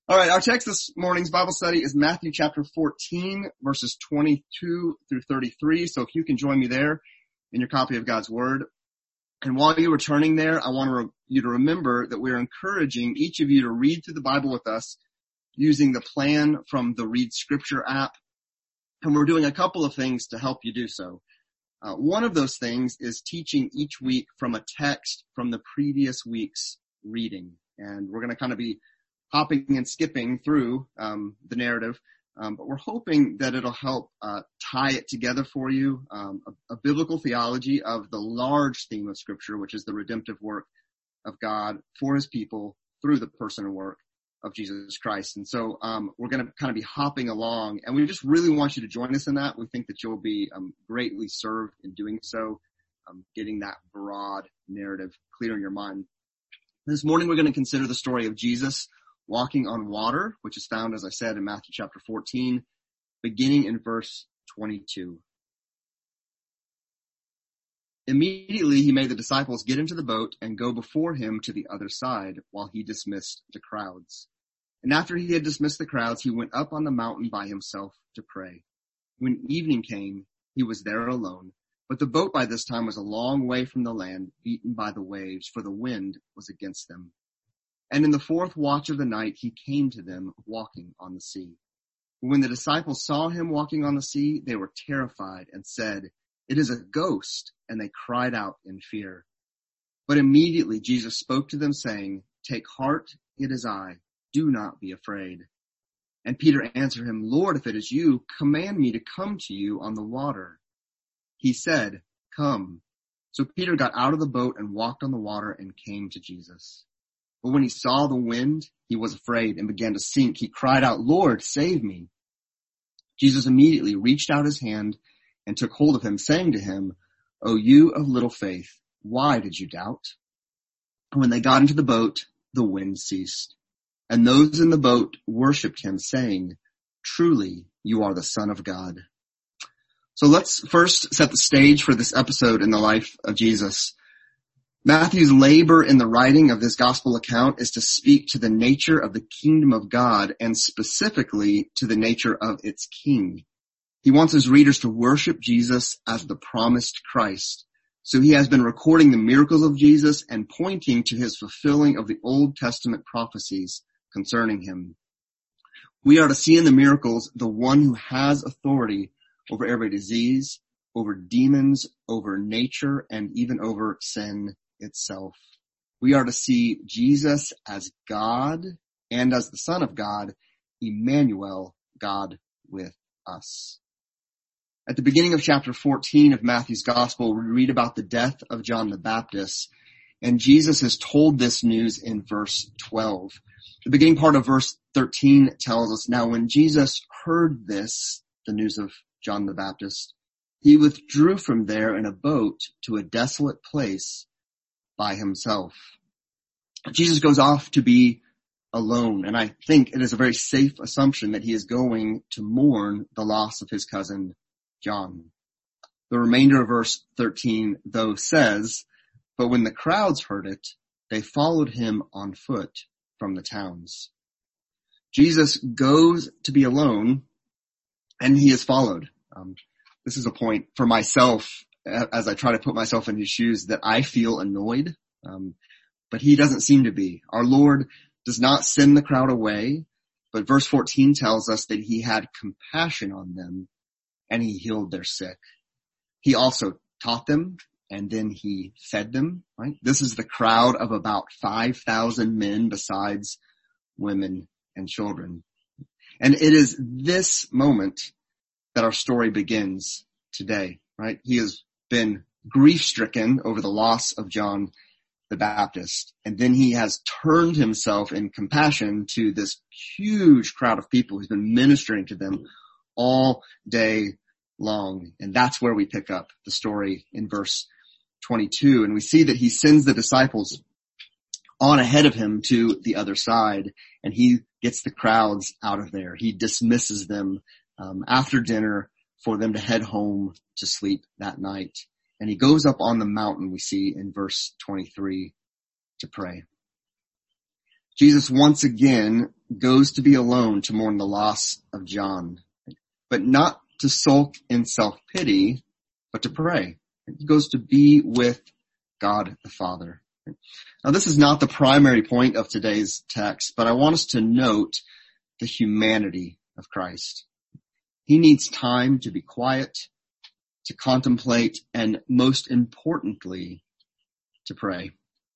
All right, our text this morning's Bible study is Matthew chapter 14, verses 22 through 33. So if you can join me there in your copy of God's Word. And while you are turning there, I want you to remember that we're encouraging each of you to read through the Bible with us using the plan from the Read Scripture app. And we're doing a couple of things to help you do so. One of those things is teaching each week from a text from the previous week's reading. And we're going to kind of be hopping and skipping through the narrative, but we're hoping that it'll help tie it together for you, a biblical theology of the large theme of Scripture, which is the redemptive work of God for His people through the person and work of Jesus Christ. And so we're going to kind of be hopping along, and we just really want you to join us in that. We think that you'll be greatly served in doing so, getting that broad narrative clear in your mind. This morning we're going to consider the story of Jesus walking on water, which is found, as I said, in Matthew chapter 14, beginning in verse 22. Immediately he made the disciples get into the boat and go before him to the other side while he dismissed the crowds. And after he had dismissed the crowds, he went up on the mountain by himself to pray. When evening came, he was there alone, but the boat by this time was a long way from the land, beaten by the waves, for the wind was against them. And in the fourth watch of the night, he came to them walking on the sea. When the disciples saw him walking on the sea, they were terrified and said, "It is a ghost," and they cried out in fear. But immediately Jesus spoke to them, saying, "Take heart, it is I. Do not be afraid." And Peter answered him, "Lord, if it is you, command me to come to you on the water." He said, "Come." So Peter got out of the boat and walked on the water and came to Jesus. But when he saw the wind, he was afraid and began to sink. He cried out, "Lord, save me." Jesus immediately reached out his hand and took hold of him, saying to him, "O you of little faith, why did you doubt?" And when they got into the boat, the wind ceased. And those in the boat worshipped him, saying, "Truly, you are the Son of God." So let's first set the stage for this episode in the life of Jesus. Matthew's labor in the writing of this gospel account is to speak to the nature of the kingdom of God and specifically to the nature of its king. He wants his readers to worship Jesus as the promised Christ. So he has been recording the miracles of Jesus and pointing to his fulfilling of the Old Testament prophecies concerning him. We are to see in the miracles the one who has authority over every disease, over demons, over nature, and even over sin itself. We are to see Jesus as God and as the Son of God, Emmanuel, God with us. At the beginning of chapter 14 of Matthew's Gospel, we read about the death of John the Baptist, and Jesus is told this news in verse 12. The beginning part of verse 13 tells us, "Now when Jesus heard this," the news of John the Baptist, "he withdrew from there in a boat to a desolate place by himself." Jesus goes off to be alone, and I think it is a very safe assumption that he is going to mourn the loss of his cousin John. The remainder of verse 13, though, says, "But when the crowds heard it, they followed him on foot from the towns." Jesus goes to be alone, and he is followed. This is a point for myself as I try to put myself in his shoes that I feel annoyed, but he doesn't seem to be. Our Lord does not send the crowd away, but verse 14 tells us that he had compassion on them and he healed their sick. He also taught them and then he fed them, right? This is the crowd of about 5,000 men besides women and children. And it is this moment that our story begins today, right? He has been grief-stricken over the loss of John the Baptist, and then he has turned himself in compassion to this huge crowd of people. He's been ministering to them all day long, and that's where we pick up the story in verse 22, and we see that he sends the disciples on ahead of him to the other side, and he gets the crowds out of there. He dismisses them after dinner for them to head home to sleep that night. And he goes up on the mountain, we see in verse 23, to pray. Jesus once again goes to be alone to mourn the loss of John, but not to sulk in self-pity, but to pray. He goes to be with God the Father. Now, this is not the primary point of today's text, but I want us to note the humanity of Christ. He needs time to be quiet, to contemplate, and most importantly, to pray.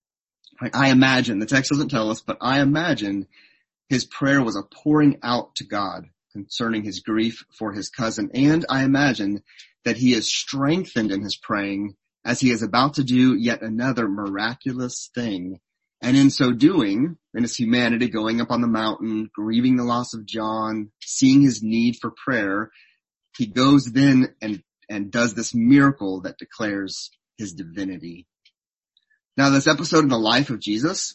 I imagine, the text doesn't tell us, but I imagine his prayer was a pouring out to God concerning his grief for his cousin. And I imagine that he is strengthened in his praying as he is about to do yet another miraculous thing. And in so doing, in his humanity, going up on the mountain, grieving the loss of John, seeing his need for prayer, he goes then and does this miracle that declares his divinity. Now, this episode in the life of Jesus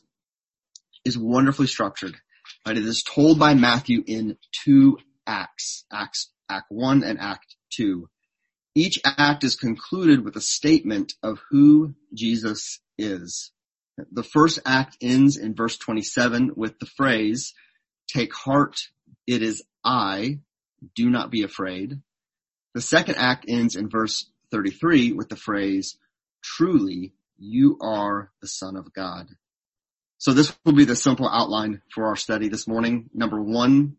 is wonderfully structured. Right? It is told by Matthew in two acts, Act 1 and Act 2. Each act is concluded with a statement of who Jesus is. The first act ends in verse 27 with the phrase, "Take heart, it is I, do not be afraid." The second act ends in verse 33 with the phrase, "Truly, you are the Son of God." So this will be the simple outline for our study this morning. Number 1,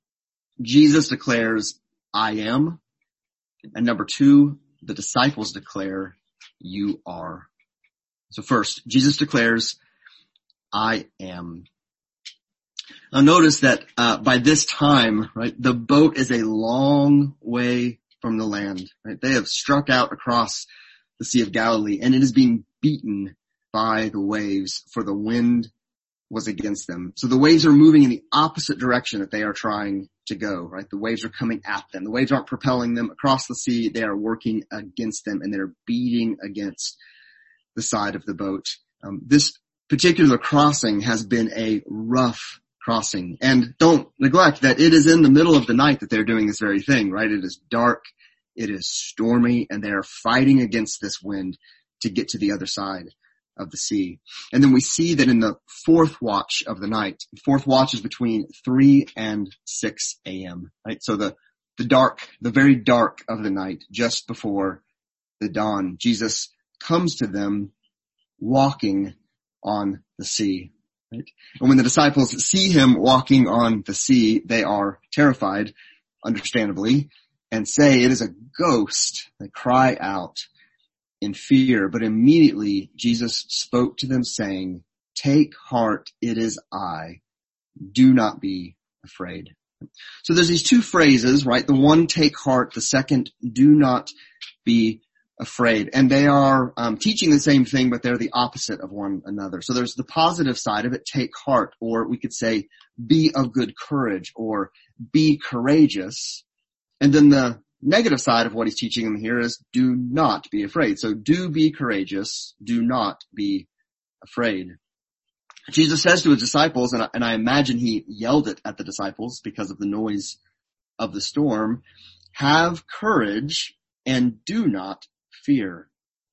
Jesus declares, "I am." And number 2, the disciples declare, "You are." So first, Jesus declares, "I am." Now notice that by this time, right, the boat is a long way from the land. Right? They have struck out across the Sea of Galilee, and it is being beaten by the waves, for the wind was against them. So the waves are moving in the opposite direction that they are trying to go, right? The waves are coming at them. The waves aren't propelling them across the sea. They are working against them, and they're beating against the side of the boat. This particular crossing has been a rough crossing. And don't neglect that it is in the middle of the night that they're doing this very thing, right? It is dark, it is stormy, and they are fighting against this wind to get to the other side of the sea. And then we see that in the fourth watch of the night, the fourth watch is between 3 and 6 a.m., right? So the very dark of the night, just before the dawn, Jesus comes to them walking on the sea. Right? And when the disciples see him walking on the sea, they are terrified, understandably, and say it is a ghost. They cry out in fear, but immediately Jesus spoke to them saying, "Take heart, it is I. Do not be afraid." So there's these two phrases, right? The one, take heart. The second, do not be afraid. And they are teaching the same thing, but they're the opposite of one another. So there's the positive side of it, take heart, or we could say be of good courage, or be courageous. And then the negative side of what he's teaching them here is do not be afraid. So do be courageous, do not be afraid. Jesus says to his disciples, and I imagine he yelled it at the disciples because of the noise of the storm, have courage and do not fear.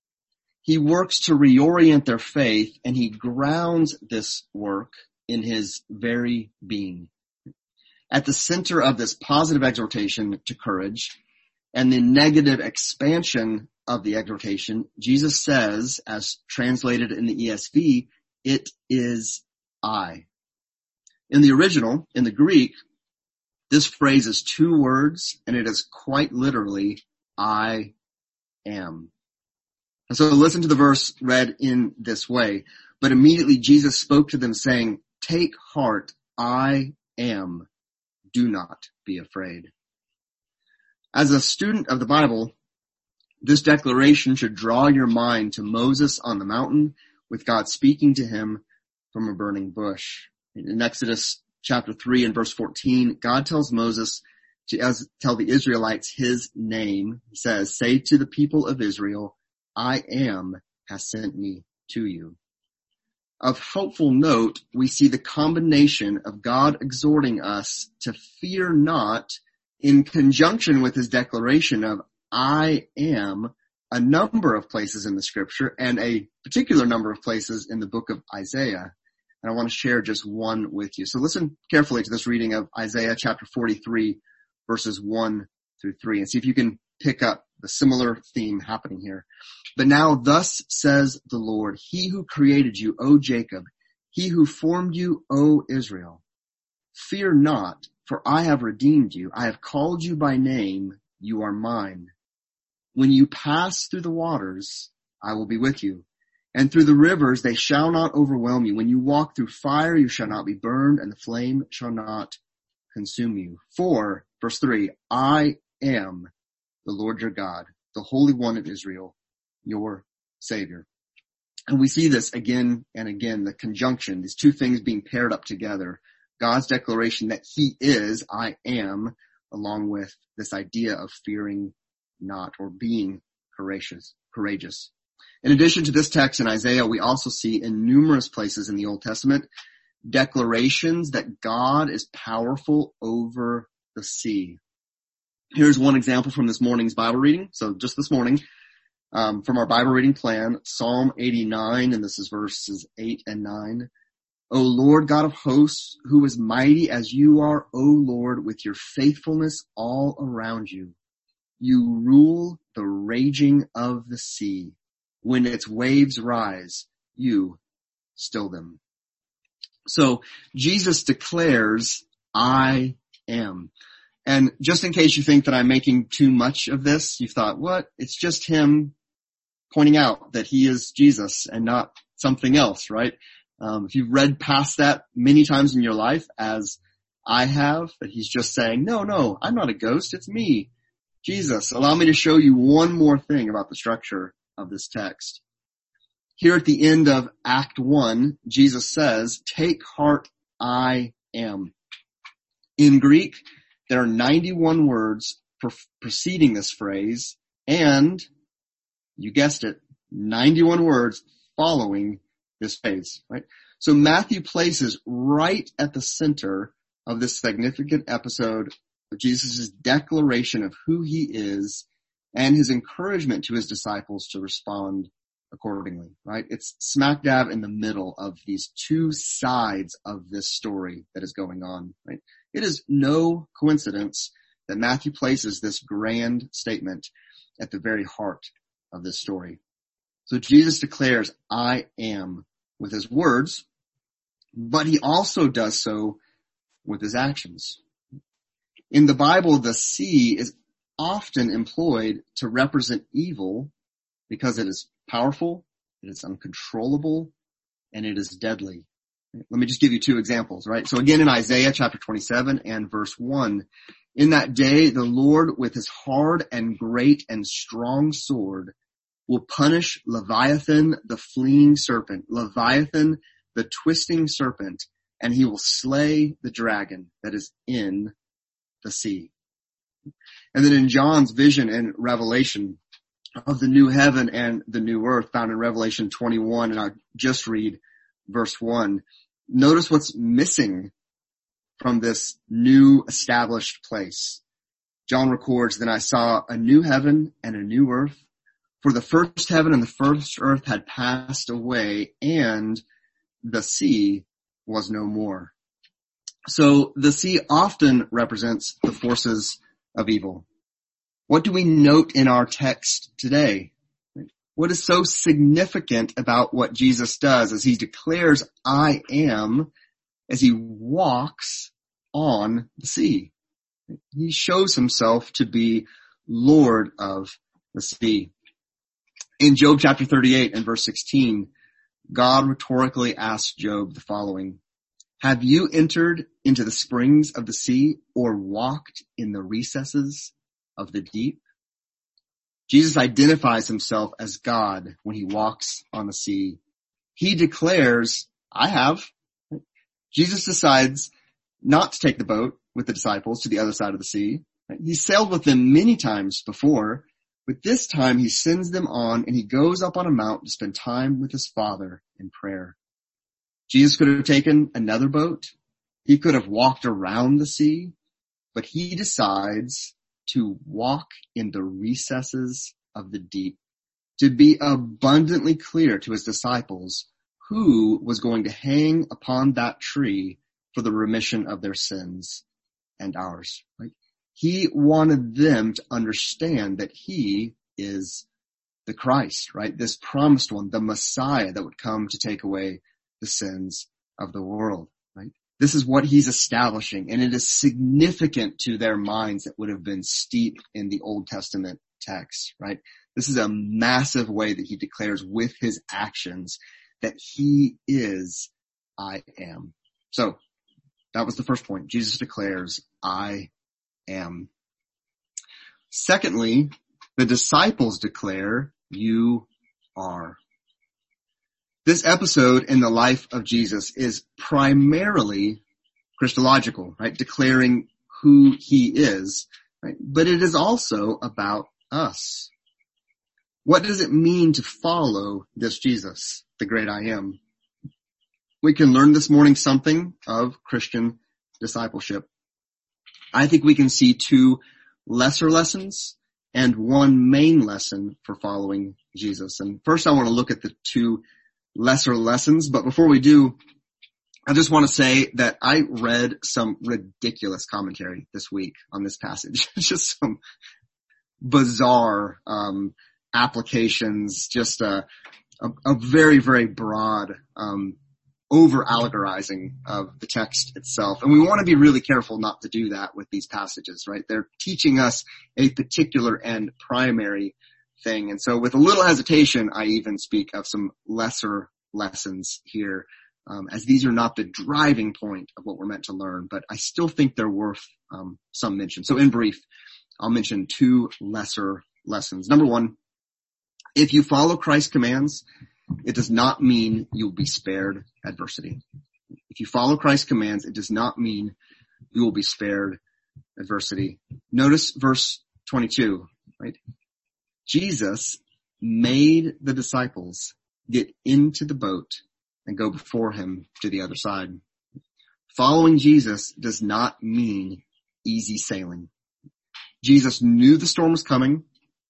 He works to reorient their faith, and he grounds this work in his very being. At the center of this positive exhortation to courage and the negative expansion of the exhortation, Jesus says, as translated in the ESV, it is I. In the original, in the Greek, this phrase is 2 words, and it is quite literally, I am. And so listen to the verse read in this way. But immediately Jesus spoke to them saying, take heart, I am. Do not be afraid. As a student of the Bible, this declaration should draw your mind to Moses on the mountain with God speaking to him from a burning bush. In Exodus chapter 3 and verse 14, God tells Moses to tell the Israelites his name. He says, say to the people of Israel, I am has sent me to you. Of helpful note, we see the combination of God exhorting us to fear not in conjunction with his declaration of I am a number of places in the scripture and a particular number of places in the book of Isaiah. And I want to share just one with you. So listen carefully to this reading of Isaiah chapter 43, verses 1 through 3, and see if you can pick up the similar theme happening here. But now thus says the Lord, he who created you, O Jacob, he who formed you, O Israel. Fear not, for I have redeemed you. I have called you by name. You are mine. When you pass through the waters, I will be with you. And through the rivers, they shall not overwhelm you. When you walk through fire, you shall not be burned, and the flame shall not consume you. For, verse 3, I am the Lord your God, the Holy One of Israel, your Savior. And we see this again and again, the conjunction, these two things being paired up together. God's declaration that he is, I am, along with this idea of fearing not or being courageous. In addition to this text in Isaiah, we also see in numerous places in the Old Testament declarations that God is powerful over the sea. Here's one example from this morning's Bible reading. So just this morning, from our Bible reading plan, Psalm 89, and this is verses 8 and 9. O Lord God of hosts, who is mighty as you are, O Lord, with your faithfulness all around you. You rule the raging of the sea. When its waves rise, you still them. So Jesus declares, I am. And just in case you think that I'm making too much of this, you thought, what? It's just him pointing out that he is Jesus and not something else, right? If you've read past that many times in your life, as I have, that he's just saying, no, I'm not a ghost, it's me, Jesus. Allow me to show you one more thing about the structure of this text. Here at the end of Act 1, Jesus says, take heart, I am. In Greek, there are 91 words preceding this phrase, and, you guessed it, 91 words following this phase, right? So Matthew places right at the center of this significant episode of Jesus' declaration of who he is and his encouragement to his disciples to respond accordingly, right? It's smack dab in the middle of these two sides of this story that is going on, right? It is no coincidence that Matthew places this grand statement at the very heart of this story. So Jesus declares, I am, with his words, but he also does so with his actions. In the Bible, the sea is often employed to represent evil because it is powerful, it is uncontrollable, and it is deadly. Let me just give you two examples, right? So again in Isaiah chapter 27 and verse 1, in that day the Lord with his hard and great and strong sword will punish Leviathan, the fleeing serpent, Leviathan, the twisting serpent, and he will slay the dragon that is in the sea. And then in John's vision and revelation of the new heaven and the new earth found in Revelation 21, and I'll just read verse 1. Notice what's missing from this new established place. John records, then I saw a new heaven and a new earth, for the first heaven and the first earth had passed away, and the sea was no more. So the sea often represents the forces of evil. What do we note in our text today? What is so significant about what Jesus does as he declares, I am, as he walks on the sea? He shows himself to be Lord of the sea. In Job chapter 38 and verse 16, God rhetorically asked Job the following, have you entered into the springs of the sea or walked in the recesses of the deep? Jesus identifies himself as God when he walks on the sea. He declares, I have. Jesus decides not to take the boat with the disciples to the other side of the sea. He sailed with them many times before, but this time he sends them on and he goes up on a mount to spend time with his Father in prayer. Jesus could have taken another boat. He could have walked around the sea, but he decides to walk in the recesses of the deep, to be abundantly clear to his disciples who was going to hang upon that tree for the remission of their sins and ours. Right? He wanted them to understand that he is the Christ, right? This promised one, the Messiah that would come to take away the sins of the world, right? This is what he's establishing, and it is significant to their minds that would have been steeped in the Old Testament text, right? This is a massive way that he declares with his actions that he is I am. So that was the first point. Jesus declares, I am. Secondly, the disciples declare, you are. This episode in the life of Jesus is primarily Christological, right? Declaring who he is, right? But it is also about us. What does it mean to follow this Jesus, the great I am? We can learn this morning something of Christian discipleship. I think we can see two lesser lessons and one main lesson for following Jesus. And first I want to look at the two lesser lessons, but before we do, I just want to say that I read some ridiculous commentary this week on this passage. Just some bizarre applications, just a very, very broad over-allegorizing of the text itself. And we want to be really careful not to do that with these passages, right? They're teaching us a particular and primary thing. And so with a little hesitation, I even speak of some lesser lessons here, as these are not the driving point of what we're meant to learn, but I still think they're worth some mention. So in brief, I'll mention two lesser lessons. Number one, if you follow Christ's commands, it does not mean you'll be spared adversity. If you follow Christ's commands, it does not mean you will be spared adversity. Notice verse 22, right? Jesus made the disciples get into the boat and go before him to the other side. Following Jesus does not mean easy sailing. Jesus knew the storm was coming.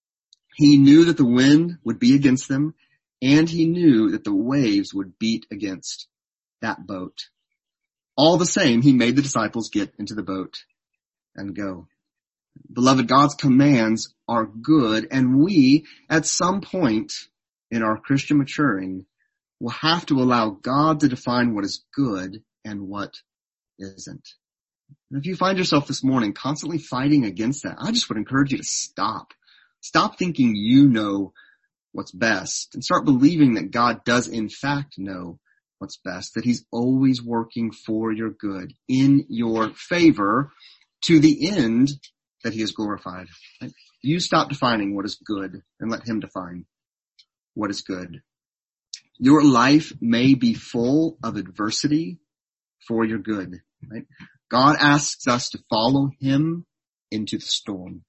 He knew that the wind would be against them, and he knew that the waves would beat against that boat. All the same, he made the disciples get into the boat and go. Beloved, God's commands are good, and we, at some point in our Christian maturing, will have to allow God to define what is good and what isn't. And if you find yourself this morning constantly fighting against that, I just would encourage you to stop. Stop thinking you know what's best and start believing that God does in fact know what's best, that he's always working for your good, in your favor, to the end that he is glorified. You stop defining what is good and let him define what is good. Your life may be full of adversity for your good, right? God asks us to follow him into the storm.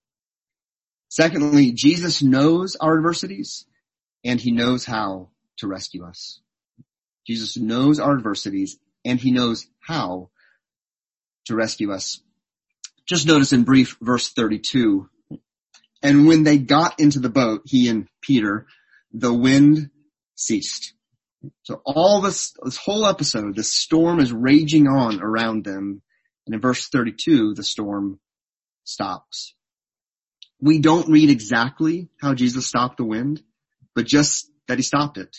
Secondly, Jesus knows our adversities and he knows how to rescue us. Jesus knows our adversities and he knows how to rescue us. Just notice in brief verse 32. And when they got into the boat, he and Peter, the wind ceased. So all this whole episode, the storm is raging on around them. And in verse 32, the storm stops. We don't read exactly how Jesus stopped the wind, but just that he stopped it.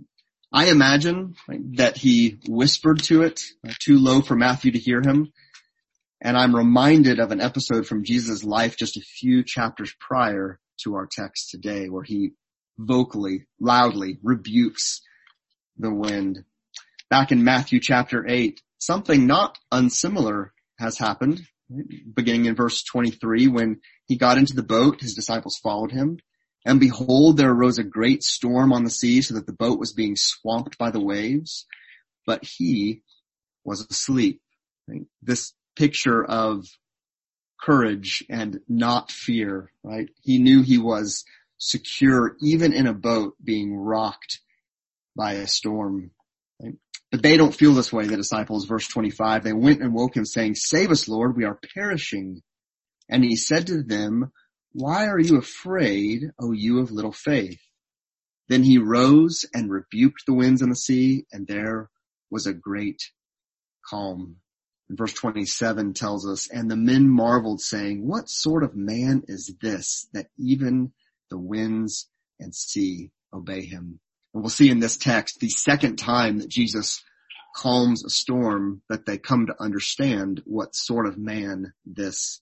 I imagine that he whispered to it, too low for Matthew to hear him. And I'm reminded of an episode from Jesus' life just a few chapters prior to our text today, where he vocally, loudly rebukes the wind. Back in Matthew chapter 8, something not unsimilar has happened, beginning in verse 23, when he got into the boat, his disciples followed him. And behold, there arose a great storm on the sea, so that the boat was being swamped by the waves, but he was asleep. Right? This picture of courage and not fear, right? He knew he was secure even in a boat being rocked by a storm. Right? But they don't feel this way, the disciples. Verse 25, they went and woke him saying, "Save us, Lord, we are perishing." And he said to them, "Why are you afraid, O you of little faith?" Then he rose and rebuked the winds and the sea, and there was a great calm. And verse 27 tells us, and the men marveled, saying, what sort of man is this, that even the winds and sea obey him? And we'll see in this text the second time that Jesus calms a storm, that they come to understand what sort of man this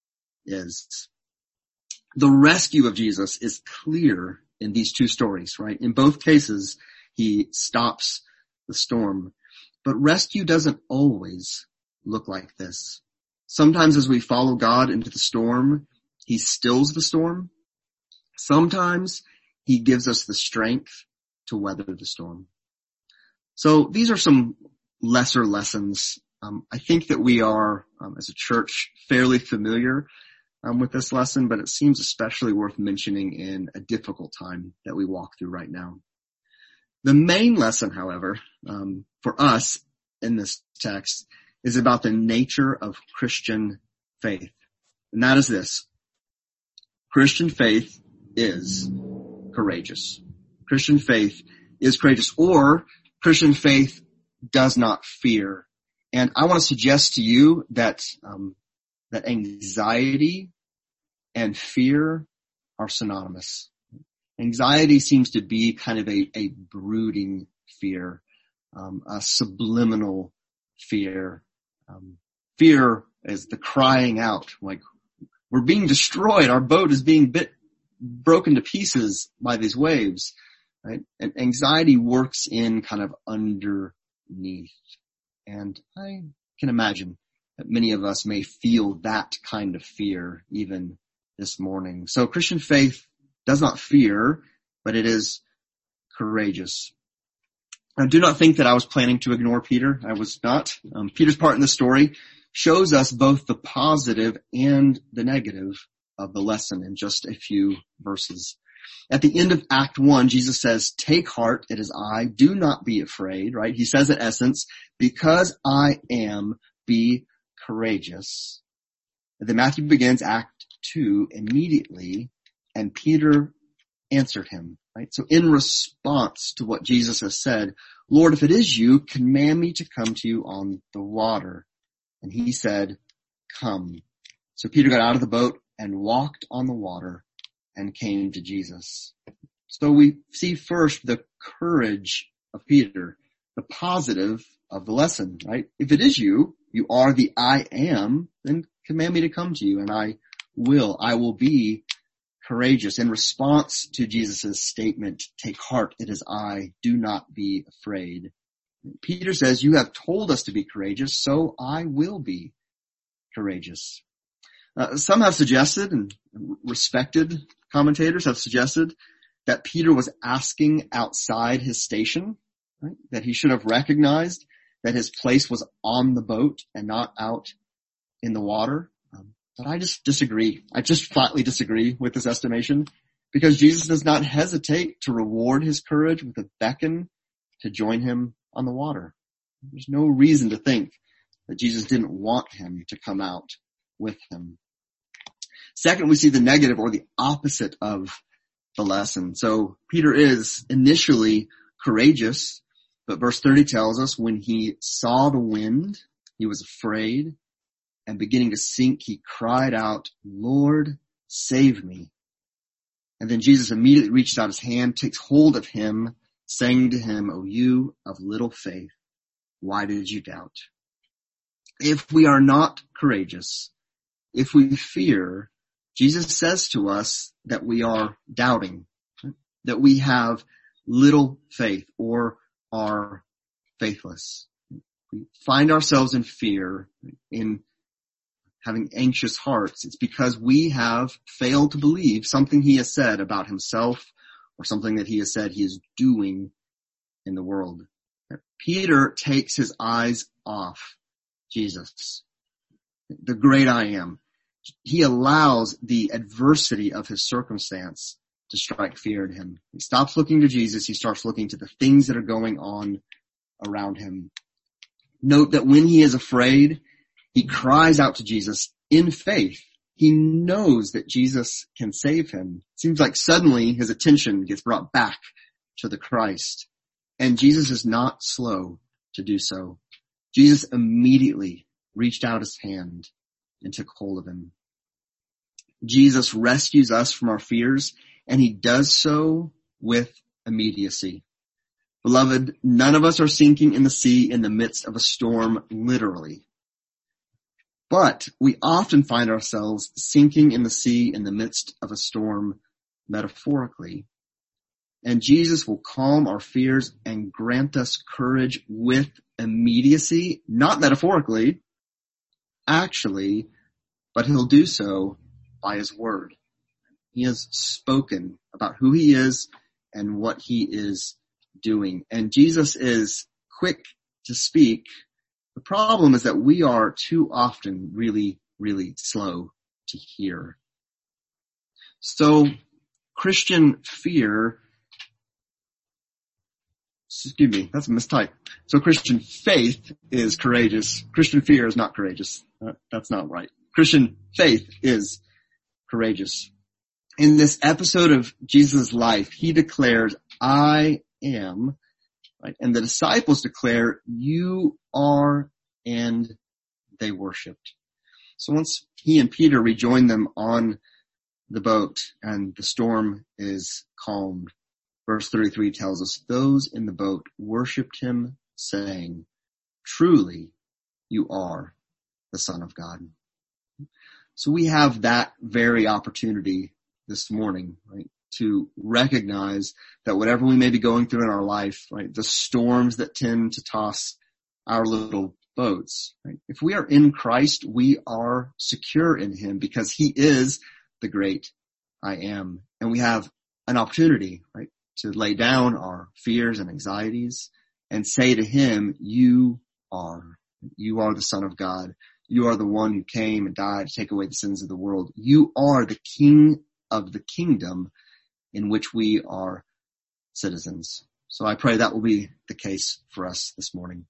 is. The rescue of Jesus is clear in these two stories, right? In both cases, he stops the storm. But rescue doesn't always look like this. Sometimes as we follow God into the storm, he stills the storm. Sometimes he gives us the strength to weather the storm. So these are some lesser lessons. I think that we are, as a church, fairly familiar with this lesson, but it seems especially worth mentioning in a difficult time that we walk through right now. The main lesson, however, for us in this text is about the nature of Christian faith. And that is this. Christian faith is courageous. Christian faith is courageous, or Christian faith does not fear. And I want to suggest to you that that anxiety and fear are synonymous. Anxiety seems to be kind of a brooding fear, a subliminal fear. Fear is the crying out, like, we're being destroyed, our boat is being broken to pieces by these waves, right? And anxiety works in kind of underneath. And I can imagine that many of us may feel that kind of fear even this morning. So Christian faith does not fear, but it is courageous. Now, do not think that I was planning to ignore Peter. I was not. Peter's part in the story shows us both the positive and the negative of the lesson in just a few verses. At the end of Act 1, Jesus says, take heart, it is I, do not be afraid, right? He says in essence, because I am, be courageous. And then Matthew begins Act 2 immediately, and Peter answered him, right? So in response to what Jesus has said, Lord, if it is you, command me to come to you on the water. And he said, come. So Peter got out of the boat and walked on the water and came to Jesus. So we see first the courage of Peter, the positive of the lesson, right? If it is you, you are the I am, then command me to come to you, and I will be courageous. In response to Jesus' statement, take heart, it is I, do not be afraid. Peter says, you have told us to be courageous, so I will be courageous. Some have suggested, and respected commentators have suggested, that Peter was asking outside his station, right? That he should have recognized that his place was on the boat and not out in the water. But I just disagree. I just flatly disagree with this estimation, because Jesus does not hesitate to reward his courage with a beckon to join him on the water. There's no reason to think that Jesus didn't want him to come out with him. Second, we see the negative, or the opposite of the lesson. So Peter is initially courageous, but verse 30 tells us when he saw the wind, he was afraid, and beginning to sink, he cried out, Lord, save me. And then Jesus immediately reached out his hand, takes hold of him, saying to him, O you of little faith, why did you doubt? If we are not courageous, if we fear, Jesus says to us that we are doubting, that we have little faith or are faithless. We find ourselves in fear, in having anxious hearts. It's because we have failed to believe something he has said about himself, or something that he has said he is doing in the world. Peter takes his eyes off Jesus, the great I am. He allows the adversity of his circumstance to strike fear in him. He stops looking to Jesus. He starts looking to the things that are going on around him. Note that when he is afraid, he cries out to Jesus in faith. He knows that Jesus can save him. It seems like suddenly his attention gets brought back to the Christ. And Jesus is not slow to do so. Jesus immediately reached out his hand and took hold of him. Jesus rescues us from our fears, and he does so with immediacy. Beloved, none of us are sinking in the sea in the midst of a storm, literally. But we often find ourselves sinking in the sea in the midst of a storm, metaphorically. And Jesus will calm our fears and grant us courage with immediacy, not metaphorically, actually, but he'll do so by his word. He has spoken about who he is and what he is doing. And Jesus is quick to speak. The problem is that we are too often really, really slow to hear. So Christian fear, excuse me, that's a mistype. So Christian faith is courageous. Christian fear is not courageous. That's not right. Christian faith is courageous. In this episode of Jesus' life, he declares, I am, right? And the disciples declare, you are, and they worshiped. So once he and Peter rejoin them on the boat and the storm is calmed, verse 33 tells us, those in the boat worshiped him, saying, truly, you are the Son of God. So we have that very opportunity this morning, right, to recognize that whatever we may be going through in our life, right, the storms that tend to toss our little boats, right, if we are in Christ, we are secure in him because he is the great I am. And we have an opportunity, right, to lay down our fears and anxieties and say to him, you are the Son of God. You are the one who came and died to take away the sins of the world. You are the King of the kingdom in which we are citizens. So I pray that will be the case for us this morning.